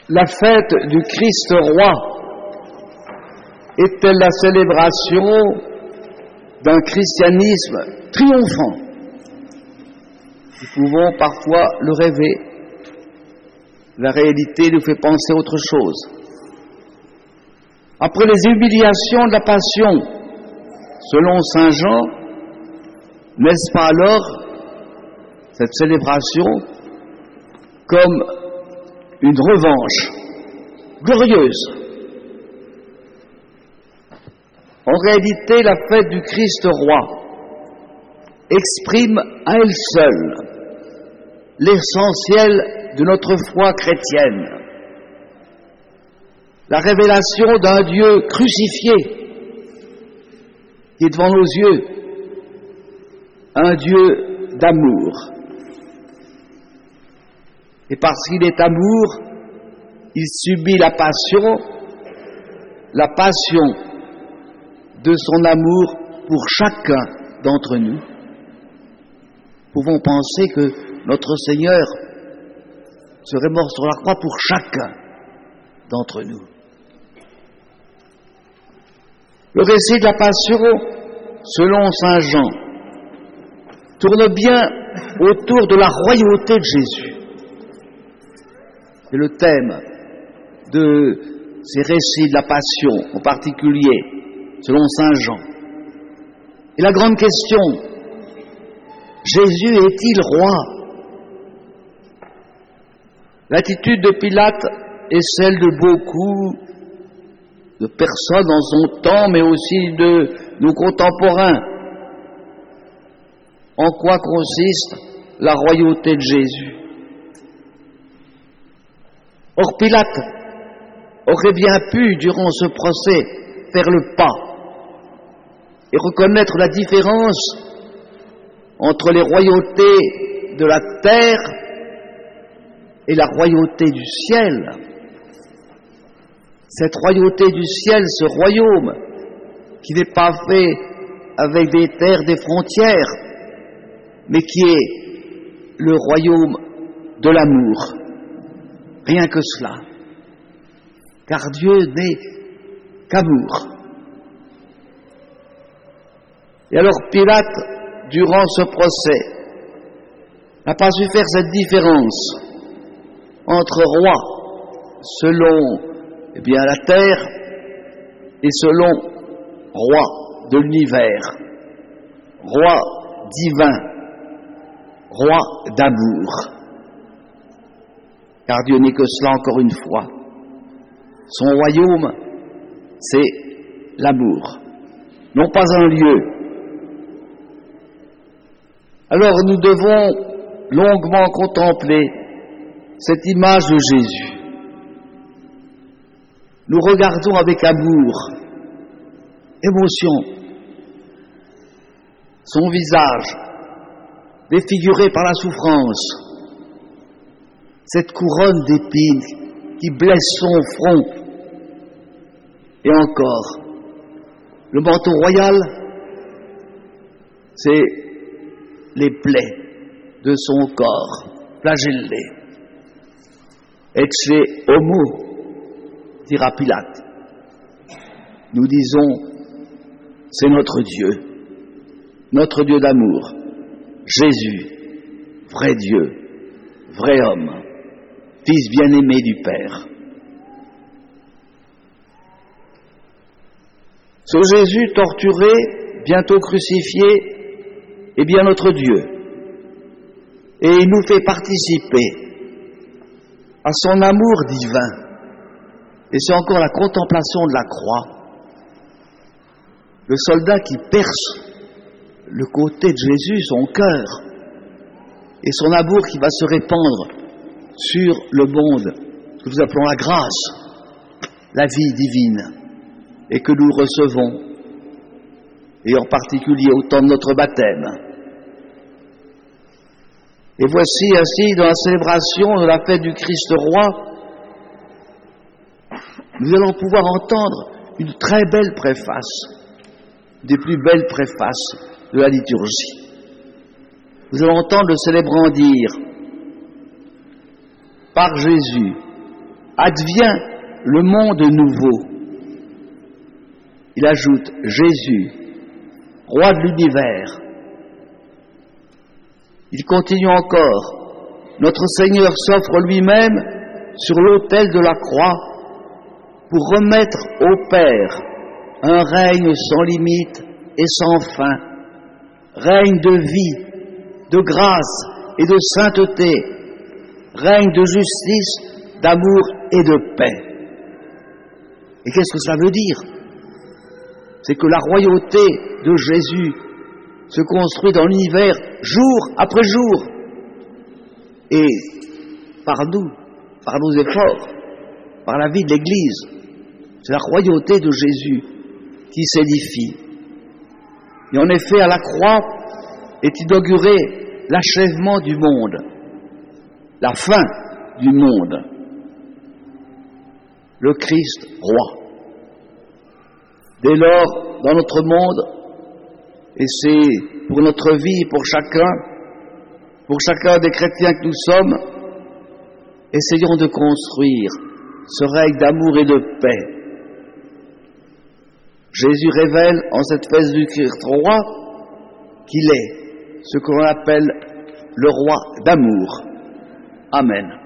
La fête du Christ roi est-elle la célébration d'un christianisme triomphant? Nous pouvons parfois le rêver. La réalité nous fait penser à autre chose. Après les humiliations de la Passion, selon saint Jean, n'est-ce pas alors cette célébration comme une revanche glorieuse? En réalité, la fête du Christ roi exprime à elle seule l'essentiel de notre foi chrétienne, la révélation d'un Dieu crucifié qui est devant nos yeux, un Dieu d'amour. Et parce qu'il est amour, il subit la passion de son amour pour chacun d'entre nous. Nous pouvons penser que notre Seigneur serait mort sur la croix pour chacun d'entre nous. Le récit de la Passion, selon saint Jean, tourne bien autour de la royauté de Jésus. C'est le thème de ces récits de la Passion, en particulier, selon saint Jean. Et la grande question, Jésus est-il roi? L'attitude de Pilate est celle de beaucoup de personnes dans son temps, mais aussi de nos contemporains. En quoi consiste la royauté de Jésus? Or, Pilate aurait bien pu, durant ce procès, faire le pas et reconnaître la différence entre les royautés de la terre et la royauté du ciel. Cette royauté du ciel, ce royaume, qui n'est pas fait avec des terres, des frontières, mais qui est le royaume de l'amour. Rien que cela. Car Dieu n'est qu'amour. Et alors Pilate, durant ce procès, n'a pas su faire cette différence entre roi selon la terre et selon roi de l'univers, roi divin, roi d'amour. Car Dieu n'est que cela encore une fois. Son royaume, c'est l'amour, non pas un lieu. Alors nous devons longuement contempler cette image de Jésus. Nous regardons avec amour, émotion, son visage défiguré par la souffrance, cette couronne d'épines qui blesse son front, et encore, le manteau royal, c'est les plaies de son corps flagellé. Ecce homo, dira Pilate. Nous disons, c'est notre Dieu d'amour, Jésus, vrai Dieu, vrai homme, Fils bien-aimé du Père. Ce Jésus torturé, bientôt crucifié, est bien notre Dieu. Et il nous fait participer à son amour divin. Et c'est encore la contemplation de la croix. Le soldat qui perce le côté de Jésus, son cœur, et son amour qui va se répandre sur le monde, ce que nous appelons la grâce, la vie divine, et que nous recevons, et en particulier au temps de notre baptême. Et voici ainsi, dans la célébration de la fête du Christ roi, nous allons pouvoir entendre une très belle préface, des plus belles préfaces de la liturgie. Nous allons entendre le célébrant dire: par Jésus, advient le monde nouveau. Il ajoute Jésus, roi de l'univers. Il continue encore, notre Seigneur s'offre lui-même sur l'autel de la croix pour remettre au Père un règne sans limite et sans fin, règne de vie, de grâce et de sainteté, règne de justice, d'amour et de paix. Et qu'est-ce que ça veut dire? C'est que la royauté de Jésus se construit dans l'univers jour après jour. Et par nous, par nos efforts, par la vie de l'Église, c'est la royauté de Jésus qui s'édifie. Et en effet, à la croix est inauguré l'achèvement du monde, la fin du monde, le Christ roi. Dès lors, dans notre monde, et c'est pour notre vie, pour chacun des chrétiens que nous sommes, essayons de construire ce règne d'amour et de paix. Jésus révèle en cette fête du Christ roi qu'il est ce que l'on appelle le roi d'amour. Amen.